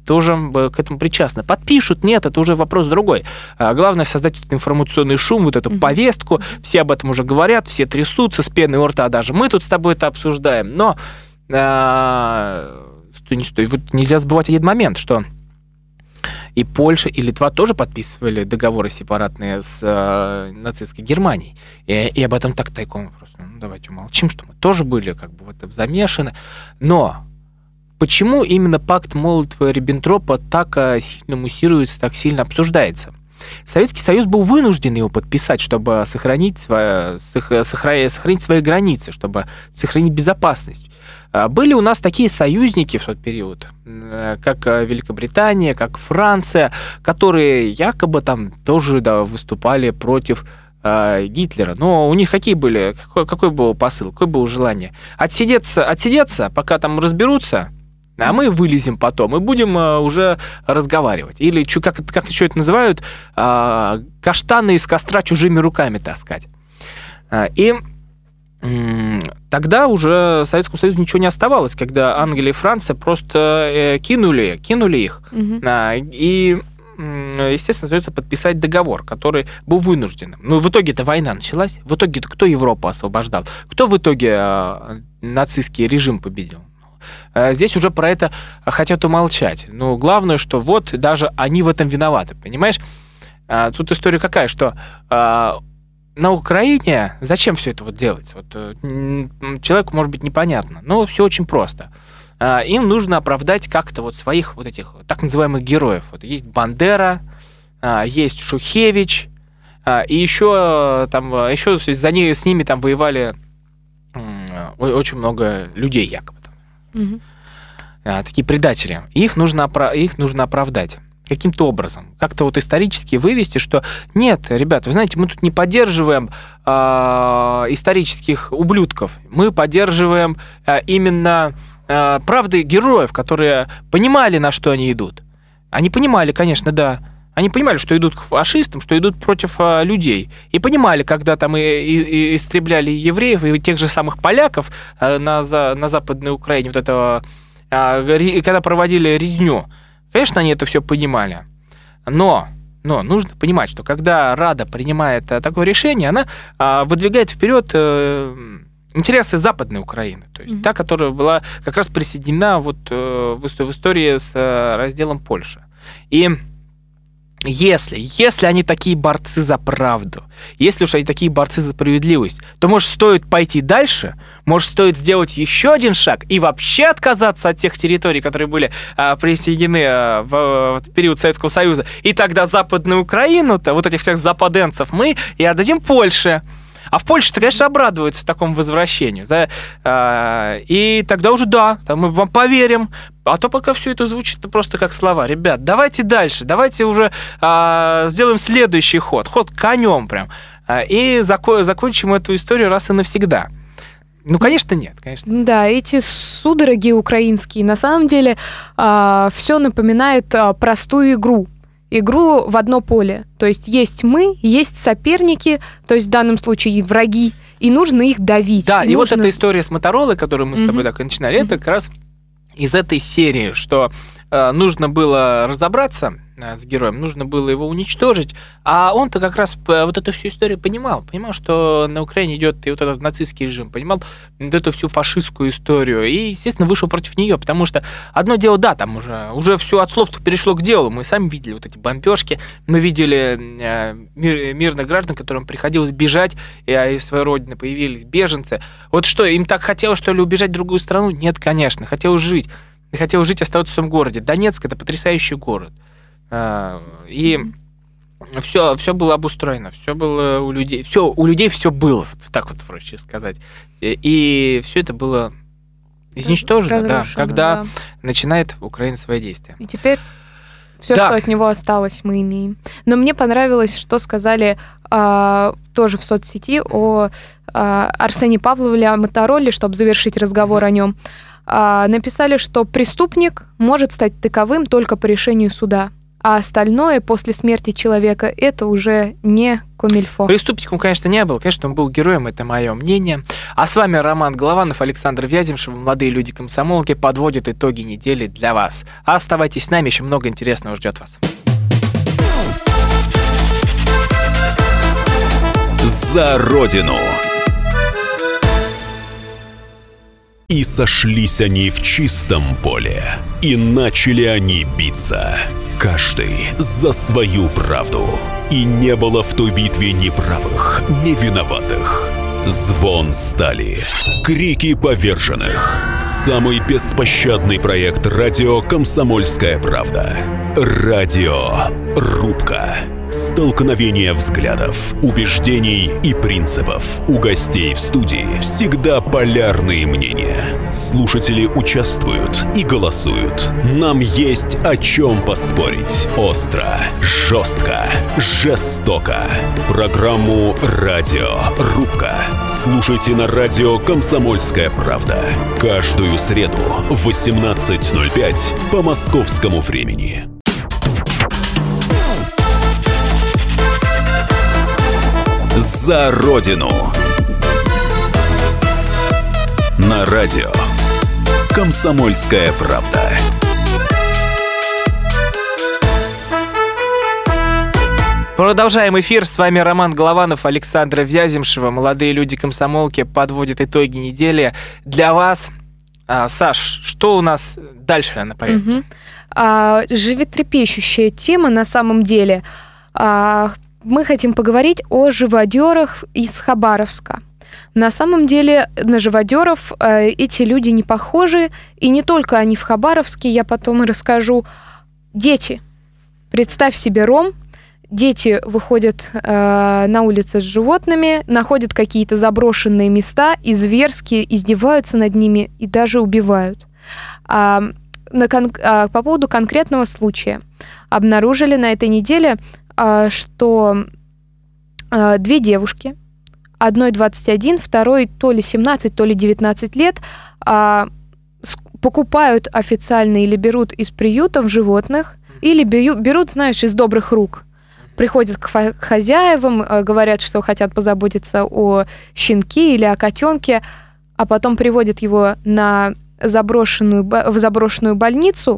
S2: тоже к этому причастны. Подпишут, нет, это уже вопрос другой. Главное создать этот информационный шум, вот эту mm-hmm. повестку. Все об этом уже говорят, все трясутся с пеной у рта, даже мы тут с тобой это обсуждаем. Но а, стой, не стой. Вот нельзя забывать один момент, что и Польша, и Литва тоже подписывали договоры сепаратные с э, нацистской Германией. И, и об этом так тайком просто, ну, давайте умолчим, что мы тоже были как бы в этом замешаны. Но почему именно пакт Молотова-Риббентропа так э, сильно муссируется, так сильно обсуждается? Советский Союз был вынужден его подписать, чтобы сохранить, свои, сохранить, сохранить свои границы, чтобы сохранить безопасность. Были у нас такие союзники в тот период, как Великобритания, как Франция, которые якобы там тоже да, выступали против э, Гитлера. Но у них какие были, какой, какой был посыл, какое было желание? Отсидеться, отсидеться, пока там разберутся, а мы вылезем потом и будем э, уже разговаривать. Или, как, как еще это называют, э, каштаны из костра чужими руками таскать. И тогда уже Советскому Союзу ничего не оставалось, когда Англия и Франция просто э, кинули, кинули их. Mm-hmm. А, и, естественно, остается подписать договор, который был вынужденным. Ну, в итоге-то война началась. В итоге кто Европу освобождал? Кто в итоге э, нацистский режим победил? Э, здесь уже про это хотят умолчать. Но главное, что вот даже они в этом виноваты, понимаешь? Э, тут история какая, что... Э, на Украине зачем все это вот делается? Вот, человеку может быть непонятно, но все очень просто. Им нужно оправдать как-то вот своих вот этих так называемых героев. Вот есть Бандера, есть Шухевич, и еще там еще за ними, с ними там воевали очень много людей якобы. Угу. Такие предатели. Их нужно, их нужно оправдать. Каким-то образом, как-то вот исторически вывести, что нет, ребята, вы знаете, мы тут не поддерживаем э, исторических ублюдков, мы поддерживаем э, именно э, правды героев, которые понимали, на что они идут. Они понимали, конечно, да, они понимали, что идут к фашистам, что идут против э, людей, и понимали, когда там и, и, и истребляли евреев, и тех же самых поляков э, на, за, на Западной Украине, вот этого, э, когда проводили резню. Конечно, они это все понимали, но, но нужно понимать, что когда Рада принимает такое решение, она а, выдвигает вперед а, интересы Западной Украины, то есть mm-hmm. та, которая была как раз присоединена вот, а, в, в истории с а, разделом Польши. И если, если они такие борцы за правду, если уж они такие борцы за справедливость, то, может, стоит пойти дальше, может, стоит сделать еще один шаг и вообще отказаться от тех территорий, которые были а, присоединены а, в, в период Советского Союза, и тогда Западную Украину-то, вот этих всех западенцев, мы и отдадим Польше. А в Польше-то, конечно, обрадуются такому возвращению. Да? А, и тогда уже да, там мы вам поверим. А то пока все это звучит просто как слова. Ребят, давайте дальше, давайте уже а, сделаем следующий ход. Ход конем прям. А, и зако- закончим эту историю раз и навсегда. Ну, конечно, нет, конечно.
S3: Да, эти судороги украинские, на самом деле, а, все напоминает а, простую игру. Игру в одно поле. То есть есть мы, есть соперники, то есть в данном случае враги, и нужно их давить.
S2: Да, и,
S3: и
S2: нужно...
S3: вот
S2: эта история с Моторолой, которую мы с тобой mm-hmm. так и начинали, mm-hmm. это как раз из этой серии, что э, нужно было разобраться э, с героем, нужно было его уничтожить, а он-то как раз вот эту всю историю понимал, понимал, что на Украине идет и вот этот нацистский режим, понимал вот эту всю фашистскую историю, и, естественно, вышел против нее, потому что одно дело, да, там уже, уже все от слов перешло к делу, мы сами видели вот эти бомбежки, мы видели э, мир, мирных граждан, которым приходилось бежать из своей родины, появились беженцы. Вот что, им так хотелось, что ли, убежать в другую страну? Нет, конечно, хотелось жить. Хотелось жить, оставаться в своем городе. Донецк — это потрясающий город. И все, все было обустроено, все было у людей, все, у людей все было, так вот проще сказать. И все это было изничтожено, да, когда да. начинает Украина свои действия.
S3: И теперь все, да. что от него осталось, мы имеем. Но мне понравилось, что сказали э, тоже в соцсети о э, Арсении Павлове, о Мотороле, чтобы завершить разговор mm-hmm. о нем. Э, написали, что преступник может стать таковым только по решению суда. а остальное после смерти человека — это уже не комильфо.
S2: Преступником, конечно, не был. Конечно, он был героем, это мое мнение. А с вами Роман Голованов, Александр Вяземшев. Молодые люди-комсомолки подводят итоги недели для вас. А оставайтесь с нами, еще много интересного ждет вас.
S1: За Родину. И сошлись они в чистом поле, и начали они биться, каждый за свою правду. И не было в той битве ни правых, ни виноватых. Звон стали, крики поверженных. Самый беспощадный проект радио «Комсомольская правда». Радиорубка. Столкновение взглядов, убеждений и принципов. У гостей в студии всегда полярные мнения. Слушатели участвуют и голосуют. Нам есть о чем поспорить. Остро, жестко, жестоко. Программу «Радиорубка» слушайте на радио «Комсомольская правда». Каждую среду в восемнадцать ноль пять по московскому времени. За Родину. На радио «Комсомольская правда».
S2: Продолжаем эфир. С вами Роман Голованов, Александр Вяземшева. Молодые люди-комсомолки подводят итоги недели для вас. А, Саш, что у нас дальше на повестке?
S3: Угу. А, животрепещущая тема на самом деле. А, мы хотим поговорить о живодерах из Хабаровска. На самом деле на живодеров э, эти люди не похожи, и не только они в Хабаровске, я потом и расскажу. Дети. Представь себе ром. Дети выходят э, на улицы с животными, находят какие-то заброшенные места и зверски издеваются над ними и даже убивают. А, на кон- а, по поводу конкретного случая. Обнаружили на этой неделе, а, что а, две девушки, одной двадцать один, второй то ли семнадцать, то ли девятнадцать лет, а, с- покупают официально или берут из приютов животных, или бью- берут, знаешь, из добрых рук. Приходят к, фа- к хозяевам, э, говорят, что хотят позаботиться о щенке или о котенке, а потом приводят его на заброшенную, в заброшенную больницу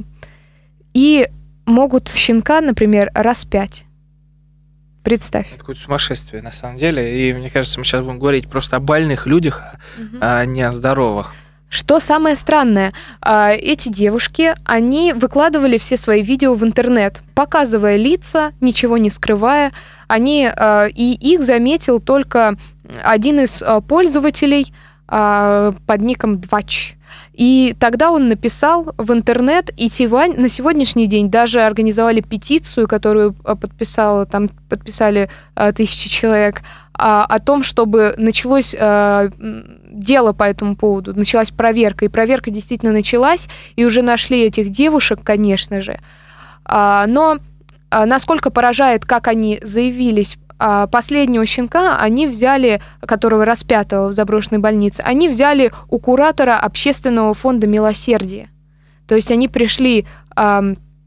S3: и могут щенка, например, распять. Представь.
S2: Это какое-то сумасшествие, на самом деле. И мне кажется, мы сейчас будем говорить просто о больных людях,
S3: Мгм.
S2: а не о здоровых.
S3: Что самое странное, а, эти девушки, они выкладывали все свои видео в интернет, показывая лица, ничего не скрывая. Они, а, и их заметил только один из а, пользователей а, под ником Двач. И тогда он написал в интернет, и сегодня, на сегодняшний день даже организовали петицию, которую а, подписало, там подписали а, тысячи человек, а, о том, чтобы началось а, дело по этому поводу, началась проверка, и проверка действительно началась, и уже нашли этих девушек, конечно же. А, но а, насколько поражает, как они заявились, а, последнего щенка они взяли, которого распятого в заброшенной больнице, они взяли у куратора общественного фонда «Милосердие». То есть они пришли а,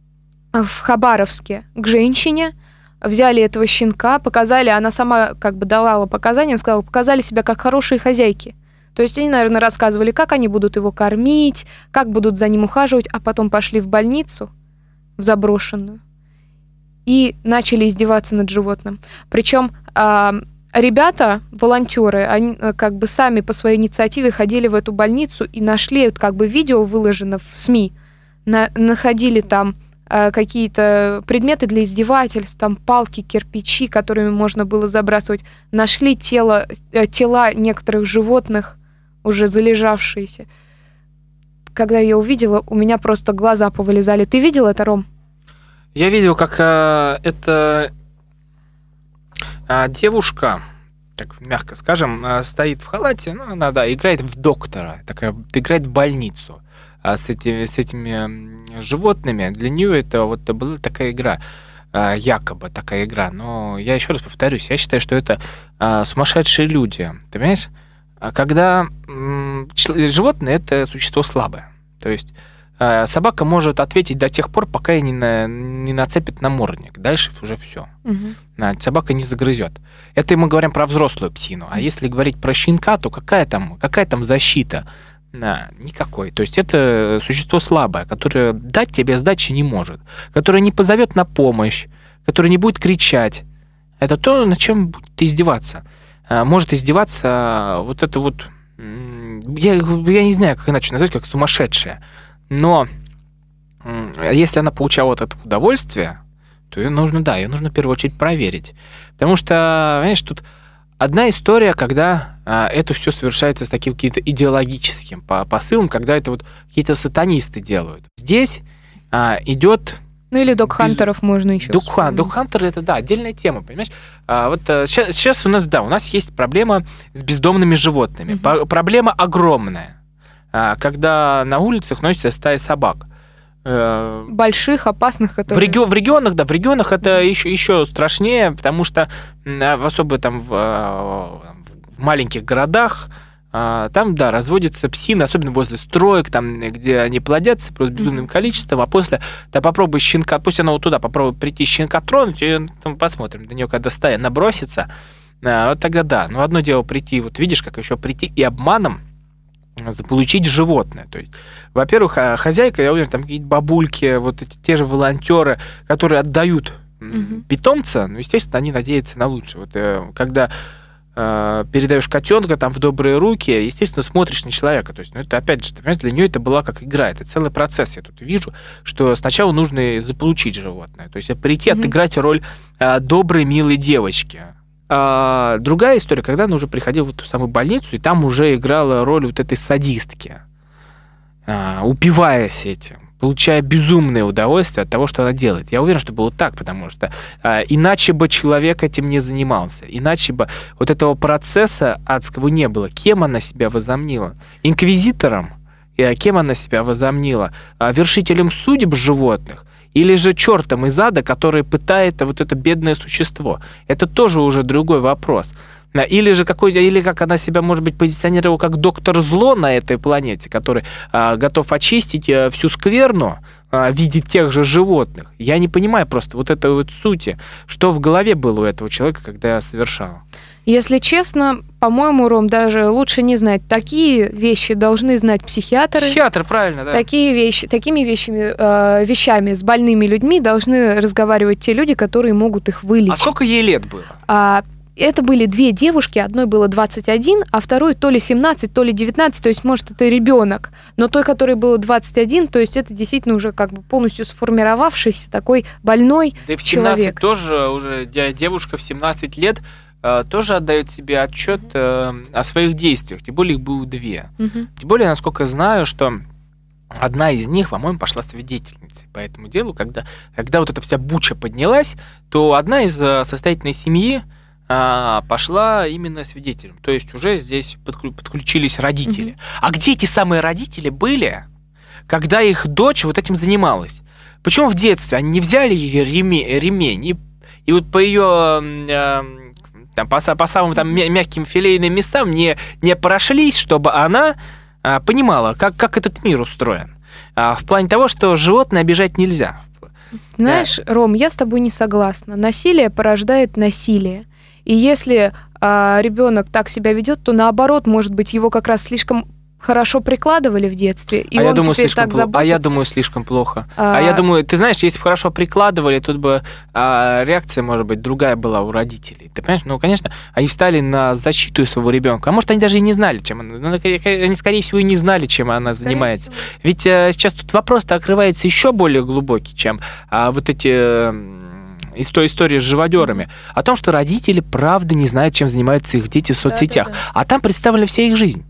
S3: в Хабаровске к женщине, взяли этого щенка, показали, она сама как бы давала показания, она сказала, показали себя как хорошие хозяйки. То есть они, наверное, рассказывали, как они будут его кормить, как будут за ним ухаживать, а потом пошли в больницу, в заброшенную, и начали издеваться над животным. Причем а, ребята, волонтеры, они как бы сами по своей инициативе ходили в эту больницу и нашли, как бы видео выложено в СМИ, на, находили там а, какие-то предметы для издевательств, там палки, кирпичи, которыми можно было забрасывать, нашли тело, тела некоторых животных, уже залежавшиеся. Когда я увидела, у меня просто глаза повылезали. Ты видел это, Ром?
S2: Я видел, как а, эта а, девушка, так мягко скажем, а, стоит в халате, ну, она, да, играет в доктора, такая, играет в больницу а, с, этими, с этими животными. Для нее это вот была такая игра, а, якобы такая игра. Но я еще раз повторюсь, я считаю, что это а, сумасшедшие люди, ты понимаешь? А когда м, животное — это существо слабое, то есть собака может ответить до тех пор, пока ей не, на, не нацепит намордник. Дальше уже все. Угу. Собака не загрызет. Это мы говорим про взрослую псину. А если говорить про щенка, то какая там, какая там защита? Да, никакой. То есть это существо слабое, которое дать тебе сдачи не может, которое не позовет на помощь, которое не будет кричать. Это то, над чем будет издеваться. Может издеваться вот это вот... Я, я не знаю, как иначе назвать, как сумасшедшая. Но если она получала вот это удовольствие, то ее нужно, да, ее нужно в первую очередь проверить. Потому что, понимаешь, тут одна история, когда а, это все совершается с таким каким-то идеологическим посылом, когда это вот какие-то сатанисты делают. Здесь а, идет...
S3: Ну или догхантеров без... можно еще
S2: вспомнить. Догхантеры — это, да, отдельная тема, понимаешь? А, вот а, сейчас, сейчас у нас, да, у нас есть проблема с бездомными животными. Mm-hmm. По- проблема огромная. А, когда на улицах носятся стаи собак.
S3: Больших, опасных, которые...
S2: В, реги... в регионах, да, в регионах это еще, еще страшнее, потому что особо там в, в маленьких городах там, да, разводятся псины, особенно возле строек, там, где они плодятся просто безумным mm-hmm. количеством, а после, да, попробуй щенка, пусть она вот туда попробует прийти щенка тронуть, и там посмотрим, до нее когда стая набросится, вот тогда да. Но одно дело прийти, вот видишь, как еще прийти и обманом заполучить животное. То есть, во-первых, хозяйка, я уверен, там какие-то бабульки, вот эти те же волонтеры, которые отдают mm-hmm. питомца, ну, естественно, они надеются на лучшее. Вот когда э, передаешь котенка там в добрые руки, естественно, смотришь на человека. То есть, ну, это опять же, понимаешь, для нее это была как игра, это целый процесс. Я тут вижу, что сначала нужно заполучить животное, то есть прийти, mm-hmm. отыграть роль э, доброй, милой девочки. А другая история, когда она уже приходила в эту самую больницу, и там уже играла роль вот этой садистки, а, упиваясь этим, получая безумное удовольствие от того, что она делает. Я уверен, что было так, потому что а, иначе бы человек этим не занимался, иначе бы вот этого процесса адского не было. Кем она себя возомнила? Инквизитором? И кем она себя возомнила? А, вершителем судеб животных? Или же чертом из ада, который пытает вот это бедное существо. Это тоже уже другой вопрос. Или же какой, или как она себя, может быть, позиционировала как доктор зло на этой планете, который а, готов очистить а, всю скверну а, в виде тех же животных. Я не понимаю просто вот этой вот сути, что в голове было у этого человека, когда я совершал.
S3: Если честно, по-моему, Ром, даже лучше не знать. Такие вещи должны знать психиатры.
S2: Психиатр, правильно, да.
S3: Такие вещи, такими вещами, э, вещами с больными людьми должны разговаривать те люди, которые могут их вылечить.
S2: А сколько ей лет было?
S3: А, это были две девушки, одной было двадцать один, а второй то ли семнадцать, то ли девятнадцать, то есть, может, это ребенок. Но той, которой было двадцать один, то есть это действительно уже как бы полностью сформировавшийся такой больной человек.
S2: Да и в семнадцать тоже уже девушка в семнадцать лет тоже отдает себе отчет mm-hmm. о своих действиях, тем более их было две. Mm-hmm. Тем более, насколько я знаю, что одна из них, по-моему, пошла свидетельницей по этому делу, когда, когда вот эта вся буча поднялась, то одна из состоятельной семьи а, пошла именно свидетелем. То есть уже здесь подключились родители. Mm-hmm. А где эти самые родители были, когда их дочь вот этим занималась? Почему в детстве они не взяли ее ремень, ремень и, и вот по ее... Там, по, по самым там, мягким филейным местам не, не прошлись, чтобы она а, понимала, как, как этот мир устроен. А, в плане того, что животное обижать нельзя.
S3: Знаешь, да. Ром, я с тобой не согласна. Насилие порождает насилие. И если а, ребенок так себя ведет, то наоборот, может быть, его как раз слишком хорошо прикладывали в детстве, и
S2: а
S3: он
S2: я думаю,
S3: теперь так
S2: плохо.
S3: заботится.
S2: А я думаю, слишком плохо. А... а я думаю, ты знаешь, если бы хорошо прикладывали, тут бы а, реакция, может быть, другая была у родителей. Ты понимаешь? Ну, конечно, они встали на защиту своего ребенка. А может, они даже и не знали, чем она... Ну, они, скорее всего, и не знали, чем она скорее занимается. Всего. Ведь а, сейчас тут вопрос-то открывается еще более глубокий, чем а, вот эти... из той истории с живодерами, о том, что родители, правда, не знают, чем занимаются их дети в соцсетях. Да, да, да. А там представлена вся их жизнь.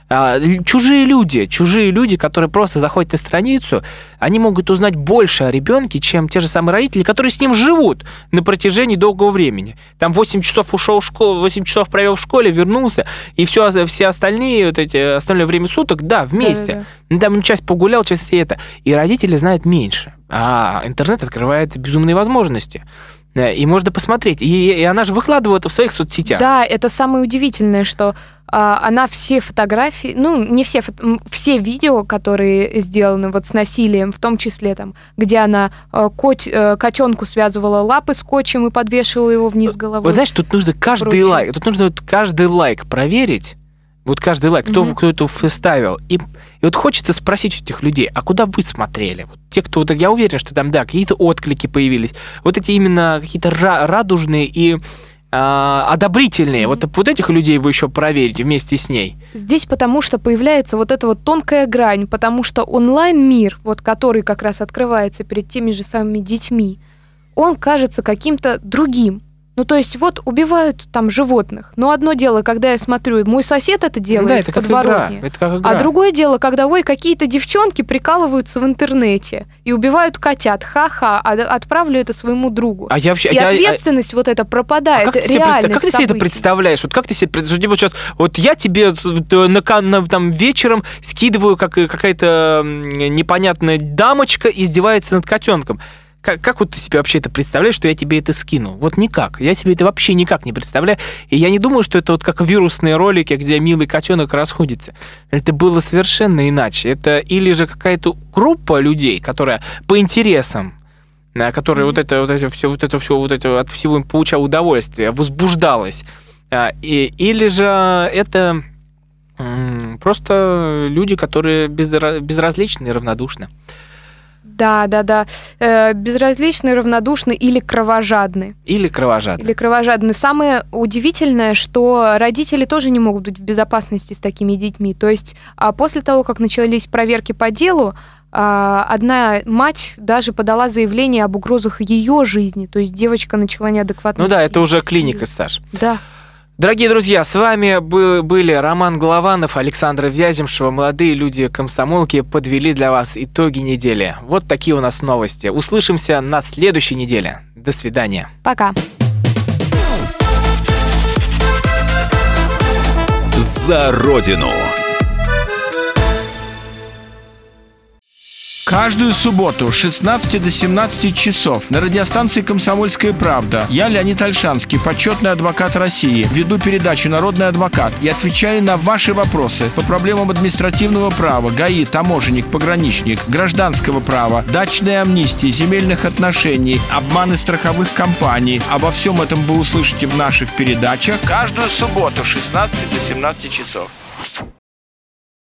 S2: Чужие люди, чужие люди, которые просто заходят на страницу, они могут узнать больше о ребенке, чем те же самые родители, которые с ним живут на протяжении долгого времени. Там восемь часов ушел в школу, восемь часов провел в школе, вернулся, и все, все остальные, вот эти, остальное время суток, да, вместе. Да, да. Там часть погулял, часть это. И родители знают меньше. А интернет открывает безумные возможности. И можно посмотреть. И, и она же выкладывает это в своих соцсетях.
S3: Да, это самое удивительное, что а, она все фотографии, ну, не все, фото, все видео, которые сделаны вот с насилием, в том числе там, где она а, кот, а, котенку связывала лапы скотчем и подвешивала его вниз головой.
S2: Вот знаешь, тут нужно каждый прочее. лайк, тут нужно вот каждый лайк проверить. Вот каждый лайк, кто, mm-hmm. кто это вставил. И, и вот хочется спросить у этих людей, а куда вы смотрели? Вот те, кто... Вот, я уверен, что там, да, какие-то отклики появились. Вот эти именно какие-то ра- радужные и а, одобрительные. Mm-hmm. Вот, вот этих людей вы еще проверите вместе с ней.
S3: Здесь потому что появляется вот эта вот тонкая грань, потому что онлайн-мир, вот который как раз открывается перед теми же самыми детьми, он кажется каким-то другим. Ну, то есть, вот убивают там животных. Но одно дело, когда я смотрю, мой сосед это делает,
S2: да, это
S3: в подворотне.
S2: Как игра. Это как игра.
S3: А другое дело, когда, ой, какие-то девчонки прикалываются в интернете и убивают котят. Ха-ха, а отправлю это своему другу.
S2: А я вообще,
S3: и
S2: я,
S3: ответственность
S2: а,
S3: вот эта пропадает.
S2: А как, ты
S3: реальность
S2: себе, как ты себе это представляешь? Вот как ты себе представляешь? Вот, сейчас, вот я тебе на, на, там, вечером скидываю, как какая-то непонятная дамочка издевается над котенком. Как, как вот ты себе вообще это представляешь, что я тебе это скинул? Вот никак. Я себе это вообще никак не представляю. И я не думаю, что это вот как вирусные ролики, где милый котенок расходится. Это было совершенно иначе. Это или же какая-то группа людей, которая по интересам, которая mm-hmm. вот это, вот это все, вот это все, вот это от всего им получала удовольствие, возбуждалась. И, или же это м- просто люди, которые безразличны и равнодушны.
S3: Да, да, да. Э, безразличны, равнодушны или кровожадны.
S2: Или кровожадны.
S3: Или кровожадны. Самое удивительное, что родители тоже не могут быть в безопасности с такими детьми. То есть после того, как начались проверки по делу, одна мать даже подала заявление об угрозах ее жизни. То есть девочка начала неадекватно...
S2: Ну да, это уже клиника, Саш.
S3: Да.
S2: Дорогие друзья, с вами были Роман Голованов, Александра Вяземшева. Молодые люди-комсомолки подвели для вас итоги недели. Вот такие у нас новости. Услышимся на следующей неделе. До свидания.
S3: Пока.
S1: За Родину.
S6: Каждую субботу с шестнадцати до семнадцати часов на радиостанции «Комсомольская правда» я, Леонид Ольшанский, почетный адвокат России, веду передачу «Народный адвокат» и отвечаю на ваши вопросы по проблемам административного права, ГАИ, таможенник, пограничник, гражданского права, дачной амнистии, земельных отношений, обманы страховых компаний. Обо всем этом вы услышите в наших передачах каждую субботу с шестнадцати до семнадцати часов.